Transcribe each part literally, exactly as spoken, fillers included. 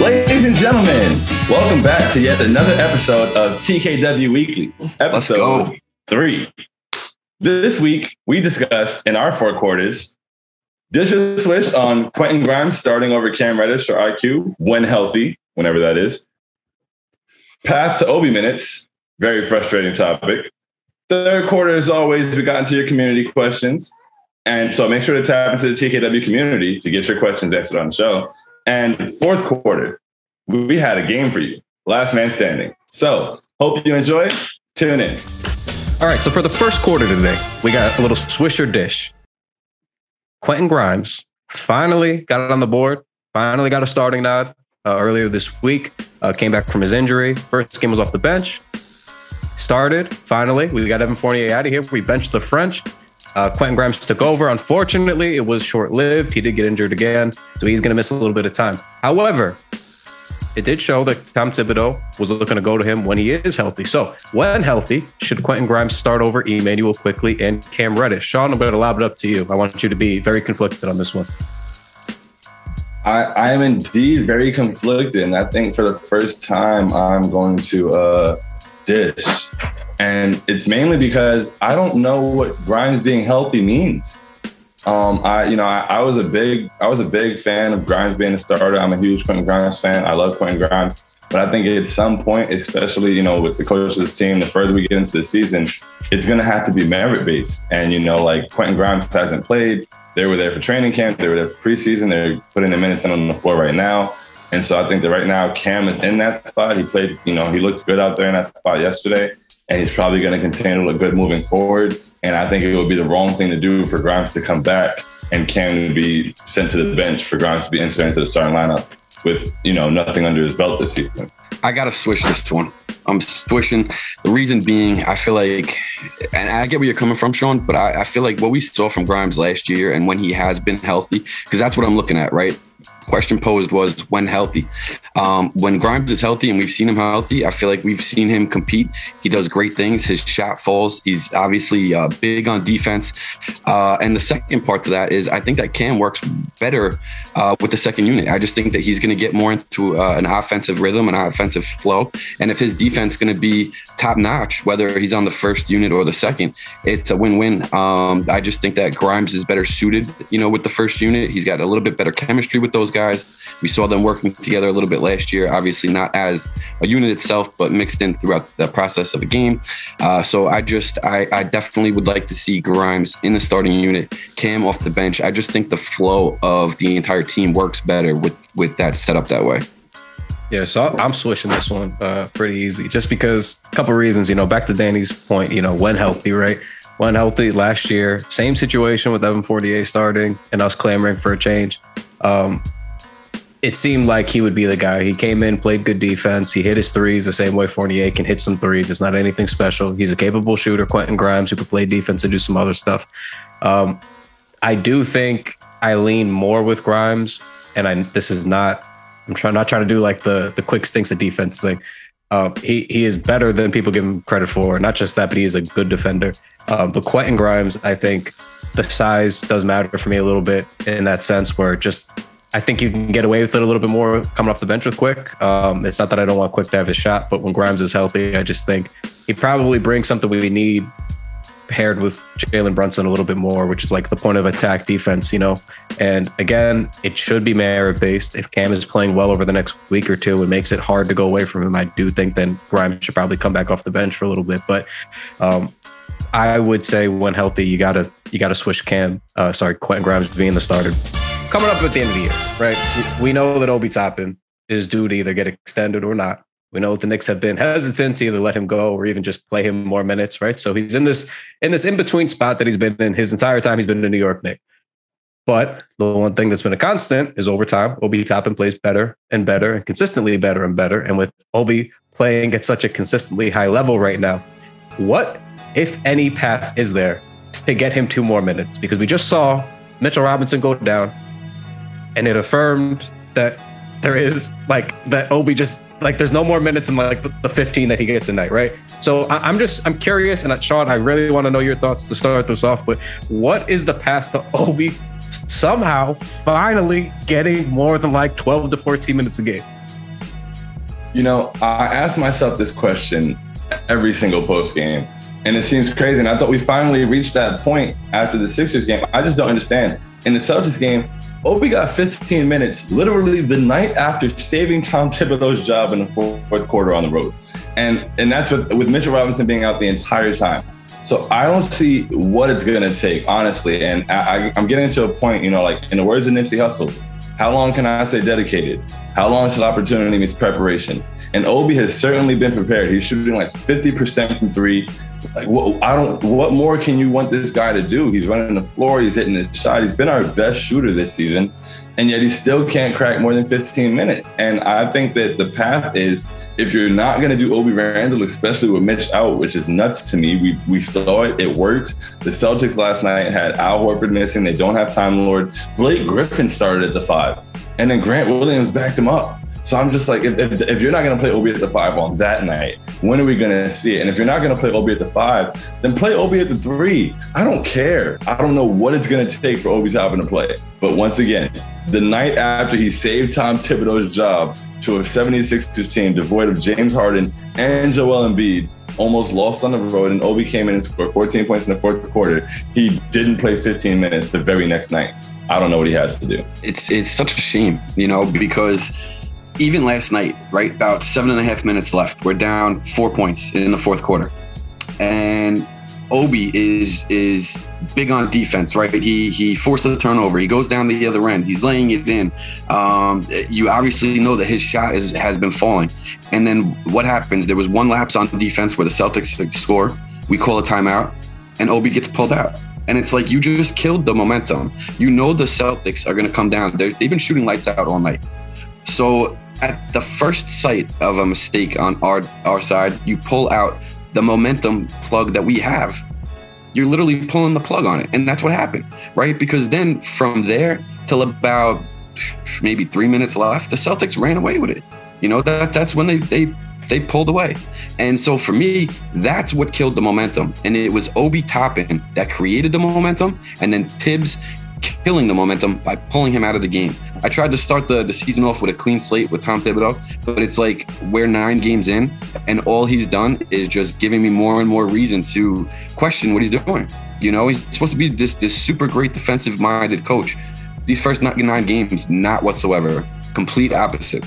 Ladies and gentlemen, welcome back to yet another episode of T K W Weekly, episode three. This week, we discussed in our four quarters, dish or swish on Quentin Grimes starting over Cam Reddish or I Q when healthy, whenever that is. Path to Obi minutes, very frustrating topic. Third quarter, as always, we got into your community questions. And so make sure to tap into the T K W community to get your questions answered on the show. And fourth quarter, we had a game for you. Last man standing. So hope you enjoy. Tune in. All right. So for the first quarter today, we got a little swish or dish. Quentin Grimes finally got it on the board. Finally got a starting nod uh, earlier this week. Uh, came back from his injury. First game was off the bench. Started. Finally, we got Evan Fournier out of here. We benched the French. Uh, Quentin Grimes took over. Unfortunately, it was short-lived. He did get injured again, so he's going to miss a little bit of time. However, it did show that Tom Thibodeau was looking to go to him when he is healthy. So when healthy, should Quentin Grimes start over Emmanuel Quickley and Cam Reddish? Sean, I'm going to lob it up to you. I want you to be very conflicted on this one. I, I am indeed very conflicted, and I think for the first time, I'm going to uh, dish. And it's mainly because I don't know what Grimes being healthy means. Um, I, you know, I, I was a big, I was a big fan of Grimes being a starter. I'm a huge Quentin Grimes fan. I love Quentin Grimes, but I think at some point, especially, you know, with the coach of this team, the further we get into the season, it's going to have to be merit based. And, you know, like Quentin Grimes hasn't played. They were there for training camp. They were there for preseason. They're putting the minutes in on the floor right now. And so I think that right now Cam is in that spot. He played, you know, he looked good out there in that spot yesterday. And he's probably going to continue to look good moving forward. And I think it would be the wrong thing to do for Grimes to come back and Cam to be sent to the bench for Grimes to be inserted into the starting lineup with, you know, nothing under his belt this season. I got to switch this one. I'm switching. The reason being, I feel like, and I get where you're coming from, Sean, but I, I feel like what we saw from Grimes last year and when he has been healthy, because that's what I'm looking at, right? Question posed was when healthy. Um, when Grimes is healthy and we've seen him healthy, I feel like we've seen him compete. He does great things. His shot falls. He's obviously uh, big on defense. Uh, and the second part to that is I think that Cam works better uh, with the second unit. I just think that he's going to get more into uh, an offensive rhythm, an offensive flow. And if his defense is going to be top notch, whether he's on the first unit or the second, it's a win-win. Um, I just think that Grimes is better suited, you know, with the first unit. He's got a little bit better chemistry with those guys. We saw them working together a little bit last year, obviously not as a unit itself, but mixed in throughout the process of a game. Uh, so I just, I, I definitely would like to see Grimes in the starting unit, Cam off the bench. I just think the flow of the entire team works better with, with that setup that way. Yeah, so I'm switching this one uh, pretty easy, just because a couple of reasons, you know, back to Danny's point, you know, when healthy, right? When healthy last year, same situation with Evan Fournier starting and us clamoring for a change. Um, it seemed like he would be the guy. He came in, played good defense. He hit his threes the same way Fournier can hit some threes. It's not anything special. He's a capable shooter, Quentin Grimes, who could play defense and do some other stuff. Um, I do think I lean more with Grimes, and I this is not, I'm trying not trying to do like the the quick stinks of defense thing. Uh, he he is better than people give him credit for. Not just that, but he is a good defender. Um, but Quentin Grimes, I think the size does matter for me a little bit in that sense, where just I think you can get away with it a little bit more coming off the bench with Quick. Um, it's not that I don't want Quick to have his shot, but when Grimes is healthy, I just think he probably brings something we need paired with Jalen Brunson a little bit more, which is like the point of attack defense, you know. And again, it should be merit based. If Cam is playing well over the next week or two, it makes it hard to go away from him. I do think then Grimes should probably come back off the bench for a little bit, but um, I would say when healthy, you gotta you gotta switch Cam. Uh, sorry, Quentin Grimes being the starter. Coming up at the end of the year, right? We, we know that Obi Toppin is due to either get extended or not. We know that the Knicks have been hesitant to either let him go or even just play him more minutes, right? So he's in this in this in-between spot that he's been in his entire time he's been in New York Knicks. But the one thing that's been a constant is over time, Obi Toppin plays better and better and consistently better and better. And with Obi playing at such a consistently high level right now, what, if any, path is there to get him two more minutes? Because we just saw Mitchell Robinson go down, and it affirmed that there is like that Obi just like there's no more minutes in like the fifteen that he gets a night, right? So I, I'm just I'm curious, and Sean, I really want to know your thoughts to start this off. But what is the path to Obi somehow finally getting more than like twelve to fourteen minutes a game? You know, I ask myself this question every single post game, and it seems crazy. And I thought we finally reached that point after the Sixers game. I just don't understand. In the Celtics game, Obi got fifteen minutes, literally the night after saving Tom Thibodeau's job in the fourth quarter on the road. And and that's with, with Mitchell Robinson being out the entire time. So I don't see what it's going to take, honestly. And I, I, I'm getting to a point, you know, like in the words of Nipsey Hussle, how long can I stay dedicated? How long till opportunity meets preparation? And Obi has certainly been prepared. He's shooting like fifty percent from three. Like, what, I don't, what more can you want this guy to do? He's running the floor. He's hitting his shot. He's been our best shooter this season. And yet he still can't crack more than fifteen minutes. And I think that the path is, if you're not going to do Obi Randle, especially with Mitch out, which is nuts to me, we we saw it. It worked. The Celtics last night had Al Horford missing. They don't have Time Lord. Blake Griffin started at the five. And then Grant Williams backed him up. So I'm just like, if, if, if you're not going to play Obi at the five on that night, when are we going to see it? And if you're not going to play Obi at the five, then play Obi at the three. I don't care. I don't know what it's going to take for Obi Toppin to play. But once again, the night after he saved Tom Thibodeau's job to a seventy-sixers team devoid of James Harden and Joel Embiid, almost lost on the road, and Obi came in and scored fourteen points in the fourth quarter. He didn't play fifteen minutes the very next night. I don't know what he has to do. It's it's such a shame, you know, because even last night, right, about seven and a half minutes left, we're down four points in the fourth quarter. And Obi is is big on defense, right? He he forced a turnover. He goes down the other end. He's laying it in. Um, you obviously know that his shot is, has been falling. And then what happens? There was one lapse on defense where the Celtics score. We call a timeout, and Obi gets pulled out. And it's like, you just killed the momentum. You know the Celtics are going to come down. They're, they've been shooting lights out all night. So at the first sight of a mistake on our our side, you pull out the momentum plug that we have. You're literally pulling the plug on it. And that's what happened, right? Because then from there till about maybe three minutes left, the Celtics ran away with it. You know, that that's when they they they pulled away. And so for me, that's what killed the momentum. And it was Obi Toppin that created the momentum, and then Tibbs killing the momentum by pulling him out of the game. I tried to start the, the season off with a clean slate with Tom Thibodeau, but it's like we're nine games in, and all he's done is just giving me more and more reason to question what he's doing. You know, he's supposed to be this this super great defensive-minded coach. These first nine games, not whatsoever. Complete opposite.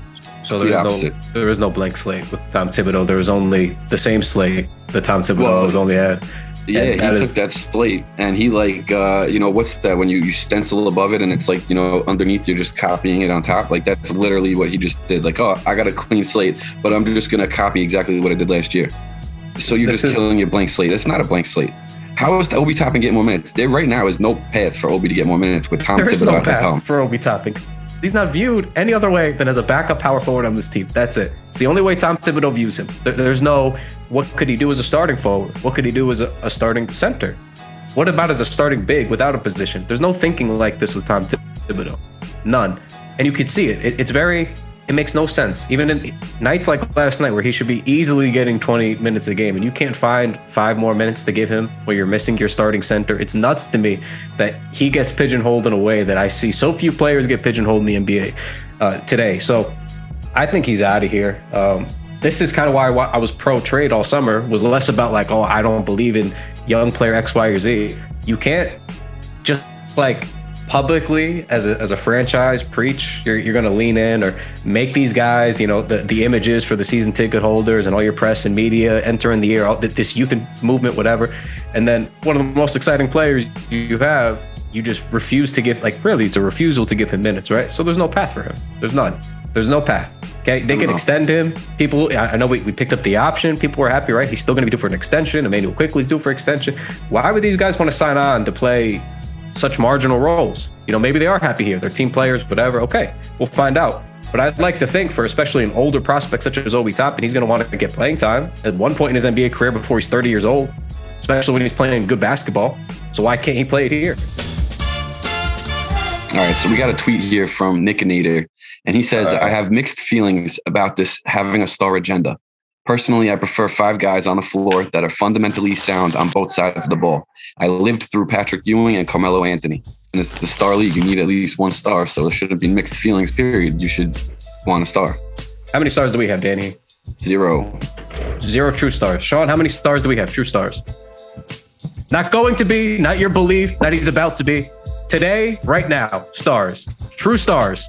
So there is no there is no blank slate with Tom Thibodeau. There was only the same slate that Tom Thibodeau well, was only had. Yeah, and he took is, that slate and he like, uh, you know, what's that when you, you stencil above it and it's like, you know, underneath you're just copying it on top. Like that's literally what he just did. Like, oh, I got a clean slate, but I'm just going to copy exactly what I did last year. So you're just is, killing your blank slate. It's not a blank slate. How is the Obi Toppin getting more minutes? There right now is no path for Obi to get more minutes with Tom Thibodeau. There is no path for Obi Toppin. He's not viewed any other way than as a backup power forward on this team. That's it. It's the only way Tom Thibodeau views him. There's no, what could he do as a starting forward? What could he do as a, a starting center? What about as a starting big without a position? There's no thinking like this with Tom Thibodeau. None. And you could see it. it it's very, it makes no sense. Even in nights like last night where he should be easily getting twenty minutes a game and you can't find five more minutes to give him where you're missing your starting center. It's nuts to me that he gets pigeonholed in a way that I see so few players get pigeonholed in the N B A uh, today. So I think he's out of here. Um, this is kind of why I was pro trade all summer, was less about like, oh, I don't believe in young player X, Y, or Z. You can't just like publicly as a, as a franchise preach you're, you're going to lean in or make these guys, you know, the, the images for the season ticket holders and all your press and media entering the year, all this youth movement, whatever. And then one of the most exciting players you have, you just refuse to give, like really it's a refusal to give him minutes, right? So there's no path for him. There's none. There's no path. Okay. They can extend him. People, I know we, we picked up the option. People were happy, right? He's still going to be due for an extension. Emmanuel Quickley's due for extension. Why would these guys want to sign on to play such marginal roles? You know, maybe they are happy here. They're team players, whatever. Okay, we'll find out. But I'd like to think for especially an older prospect such as Obi Toppin, he's going to want to get playing time at one point in his N B A career before he's thirty years old, especially when he's playing good basketball. So why can't he play it here? All right, so we got a tweet here from Nickinator, and he says, uh, I have mixed feelings about this having a star agenda. Personally, I prefer five guys on the floor that are fundamentally sound on both sides of the ball. I lived through Patrick Ewing and Carmelo Anthony. And it's the star league. You need at least one star, so it shouldn't be mixed feelings, period. You should want a star. How many stars do we have, Danny? Zero. Zero true stars. Sean, how many stars do we have? True stars. Not going to be, not your belief, that he's about to be. Today, right now, stars. True stars.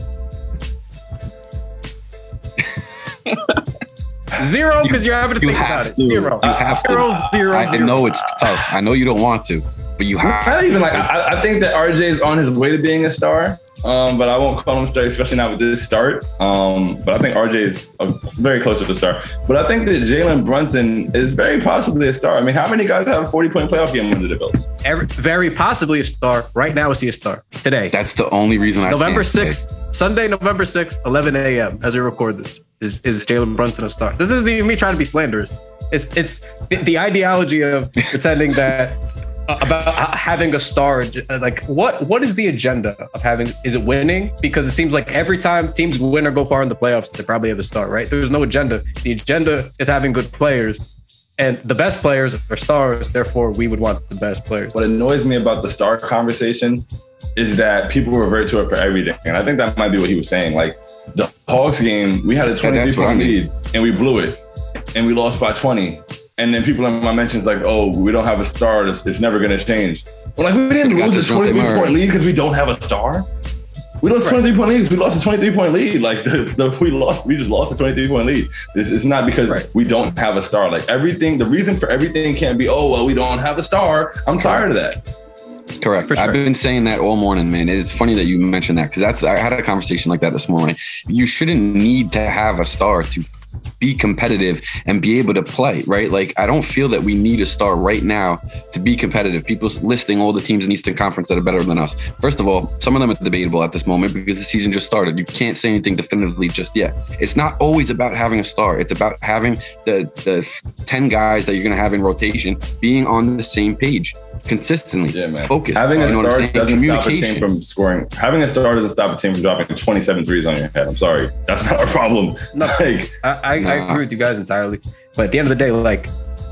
Zero, because you're having to You think have about it. to. Zero. You have to. Zero, zero, I zero. know it's tough. I know you don't want to, but you have. Not even like I, I think that R J is on his way to being a star, um, but I won't call him a star, especially not with this start. Um, but I think R J is uh, very close to the star. But I think that Jalen Brunson is very possibly a star. I mean, how many guys have a forty-point playoff game under the belts? Every, very possibly a star. Right now, is he a star? Today. That's the only reason I November can't say. sixth, Sunday, November sixth, eleven a.m. as we record this. Is, is Jalen Brunson a star? This isn't even me trying to be slanderous. It's it's the, the ideology of pretending that uh, about having a star. Like what what is the agenda of having? Is it winning? Because it seems like every time teams win or go far in the playoffs, they probably have a star, right? There's no agenda. The agenda is having good players, and the best players are stars. Therefore, we would want the best players. What annoys me about the star conversation is that people revert to it for everything. And I think that might be what he was saying. Like the Hawks game, we had a twenty-three point lead and we blew it and we lost by twenty. And then people in my mentions like, oh, we don't have a star. It's, it's never going to change. Well, like we didn't lose a twenty-three point lead because we don't have a star. We lost a twenty-three point lead because we lost a twenty-three point lead. Like the, the, we lost, we just lost a twenty-three point lead. It's, it's not because right. we don't have a star. Like everything, the reason for everything can't be, oh, well, we don't have a star. I'm tired of that. Correct. Sure. I've been saying that all morning, man. It's funny that you mentioned that because that's I had a conversation like that this morning. You shouldn't need to have a star to be competitive and be able to play, right? Like, I don't feel that we need a star right now to be competitive. People's listing all the teams in Eastern Conference that are better than us. First of all, some of them are debatable at this moment because the season just started. You can't say anything definitively just yet. It's not always about having a star. It's about having the, the ten guys that you're going to have in rotation being on the same page consistently. Yeah, man. Focus. Having a star doesn't stop a team from scoring. Having a star doesn't stop a team from dropping twenty-seven threes on your head. I'm sorry. That's not a problem. No, like, I, I, nah. I agree with you guys entirely. But at the end of the day, like,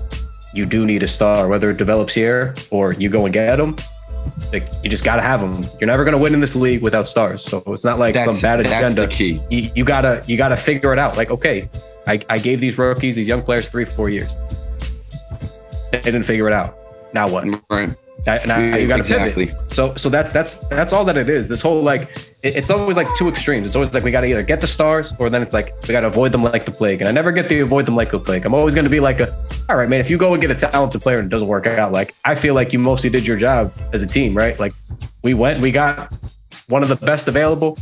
you do need a star, whether it develops here or you go and get them. Like, you just got to have them. You're never going to win in this league without stars. So it's not like that's, some bad agenda. That's the key. You, you gotta, you gotta figure it out. Like, okay, I, I gave these rookies, these young players, three, four years. They didn't figure it out. Now what? Right. Now, now yeah, you got to exactly. pivot. So, so that's that's that's all that it is. This whole like, it, it's always like two extremes. It's always like we got to either get the stars, or then it's like we got to avoid them like the plague. And I never get to avoid them like the plague. I'm always going to be like, a, all right, man. If you go and get a talented player and it doesn't work out, like I feel like you mostly did your job as a team, right? Like we went, we got one of the best available.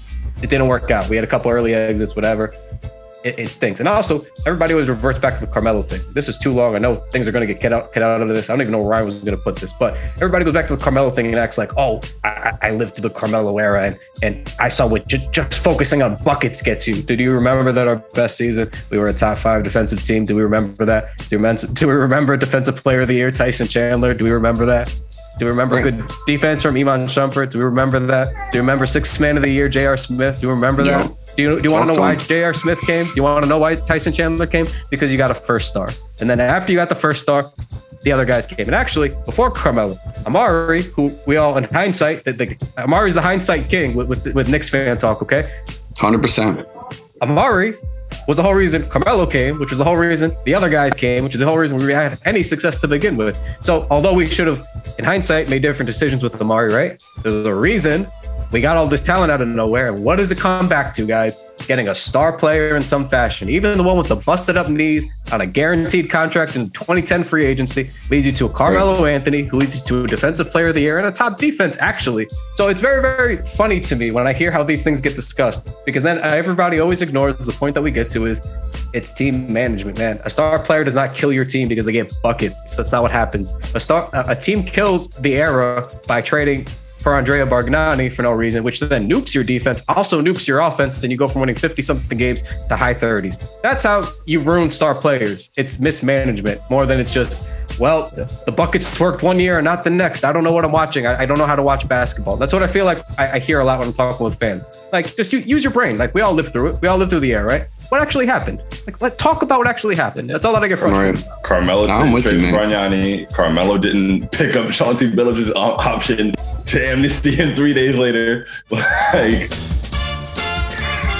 It didn't work out. We had a couple early exits, whatever. It, it stinks. And also, everybody always reverts back to the Carmelo thing. This is too long. I know things are going to get cut out, cut out of this. I don't even know where Ryan was going to put this, but everybody goes back to the Carmelo thing and acts like, oh, I, I lived through the Carmelo era and, and I saw what j- just focusing on buckets gets you. Did you remember that our best season, we were a top five defensive team? Do we remember that? Do we, remember, do we remember defensive player of the year, Tyson Chandler? Do we remember that? Do we remember right. good defense from Iman Shumpert? Do we remember that? Do you remember sixth man of the year, J R. Smith? Do you remember that? No. Do you, do you want to know why J R. Smith came? Do you want to know why Tyson Chandler came? Because you got a first star. And then after you got the first star, the other guys came. And actually, before Carmelo, Amari, who we all, in hindsight, the, the, Amari's the hindsight king with, with, with Knicks fan talk, okay? one hundred percent. Amari was the whole reason Carmelo came, which was the whole reason the other guys came, which is the whole reason we had any success to begin with. So although we should have, in hindsight, made different decisions with Amari, right? There's a reason we got all this talent out of nowhere. And what does it come back to, guys? Getting a star player in some fashion. Even the one with the busted up knees on a guaranteed contract in twenty ten free agency leads you to a Carmelo right. Anthony, who leads you to a defensive player of the year and a top defense, actually. So it's very, very funny to me when I hear how these things get discussed, because then everybody always ignores the point that we get to is it's team management, man. A star player does not kill your team because they get buckets. That's not what happens. A star, a team kills the era by trading for Andrea Bargnani for no reason, which then nukes your defense, also nukes your offense, and you go from winning fifty-something games to high thirties. That's how you ruin star players. It's mismanagement more than it's just, well, the buckets worked one year and not the next. I don't know what I'm watching. I, I don't know how to watch basketball. That's what I feel like I, I hear a lot when I'm talking with fans. Like, just you, use your brain. Like, we all lived through it. We all lived through the era, right? What actually happened? Like, let's talk about what actually happened. That's all that I get frustrated. Right. Carmelo didn't trade Bargnani. Carmelo didn't pick up Chauncey Billups' option to amnesty him three days later. Like,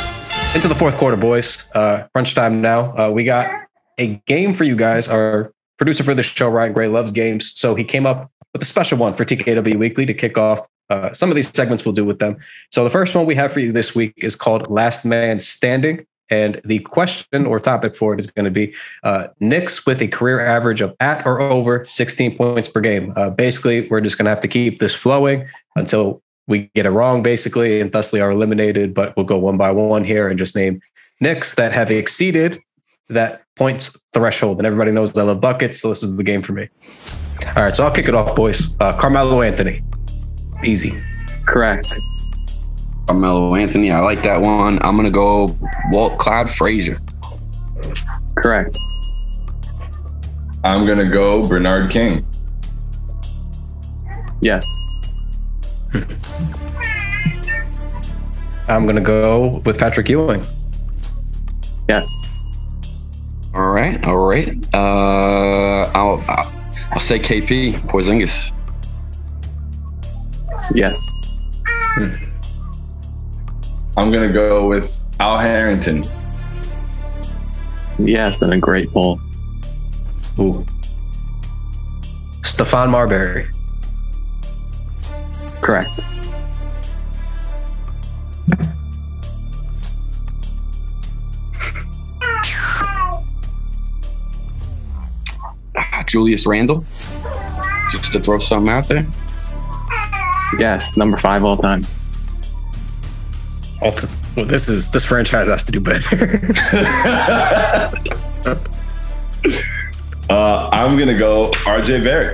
Into the fourth quarter, boys. Uh, crunch time now. Uh, we got a game for you guys. Our producer for the show, Ryan Gray, loves games. So he came up with a special one for T K W Weekly to kick off uh, some of these segments we'll do with them. So the first one we have for you this week is called Last Man Standing. And the question or topic for it is going to be uh, Knicks with a career average of at or over sixteen points per game. Uh, basically, we're just going to have to keep this flowing until we get it wrong, basically, and thusly are eliminated. But we'll go one by one here and just name Knicks that have exceeded that points threshold. And everybody knows I love buckets, so this is the game for me. All right, so I'll kick it off, boys. Uh, Carmelo Anthony. Easy. Correct. Carmelo Anthony, I like that one. I'm going to go Walt Clyde Frazier. Correct. I'm going to go Bernard King. Yes. I'm going to go with Patrick Ewing. Yes. All right. All right. Uh, I'll, I'll, I'll say K P, Porzingis. Yes. Hmm. I'm going to go with Al Harrington. Yes, and a great pull. Ooh. Stephon Marbury. Correct. Julius Randle. Just to throw something out there. Yes, number five all time. Well, this is this franchise has to do better. uh, I'm gonna go R J Barrett.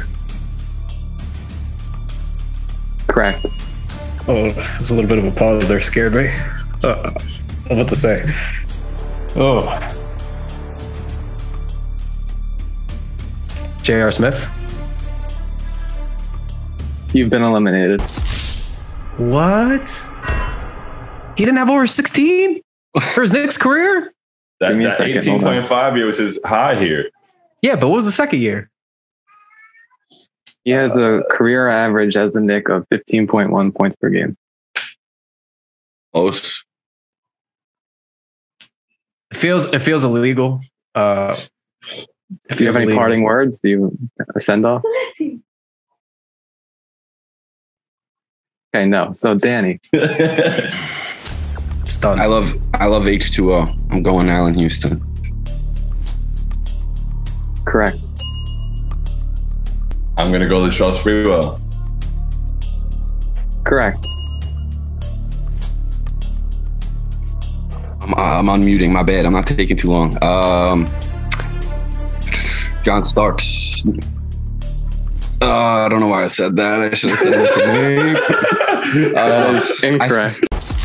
Correct. Oh, there's a little bit of a pause there. Scared me. Uh, what to say? Oh, J R. Smith. You've been eliminated. What? He didn't have over sixteen for his Knicks career? That, Give me a that second, eighteen point five year was his high here. Yeah, but what was the second year? He has a career average as a Knick of fifteen point one points per game. Close. It feels it feels illegal. Uh, Do you have any parting words? Do you a send off? Okay, no. So Danny. It's done. I love I love H two O. I'm going Allen Houston. Correct. I'm gonna go Latrell Sprewell. Correct. I'm, I'm unmuting. My bad. I'm not taking too long. Um, John Starks. Uh, I don't know why I said that. I should have said it. That is incorrect.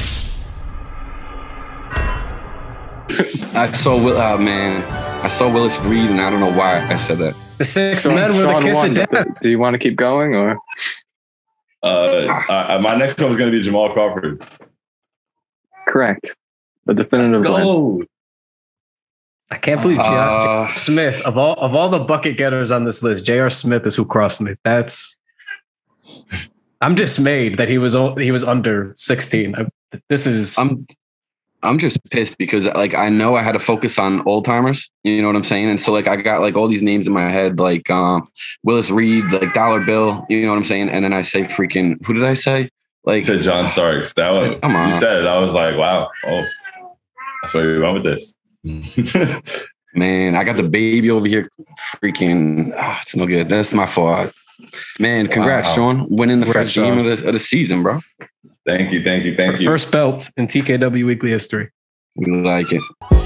I, I saw Will. Oh man, I saw Willis Reed, and I don't know why I said that. The six Sean, men with a Sean kiss won. of death. Do you want to keep going or? Uh, uh, my next one was gonna be Jamal Crawford. Correct. The definitive win. Go. I can't believe J R. Uh, Smith of all of all the bucket getters on this list, J R. Smith is who crossed me. That's. I'm dismayed that he was o- he was under sixteen. I, this is. I'm I'm just pissed because like I know I had to focus on old timers. You know what I'm saying? And so like I got like all these names in my head, like um, Willis Reed, like Dollar Bill. You know what I'm saying? And then I say freaking who did I say? Like I said John Starks. That one. Come on. You said it. I was like, wow. Oh, that's where we went with this. Man, I got the baby over here. Freaking, oh, it's no good. That's my fault. Man, congrats, Wow. Sean, winning the Congrats, first game Sean. of the, of the season, bro. Thank you, thank you, thank you. First belt in T K W Weekly history. We like it.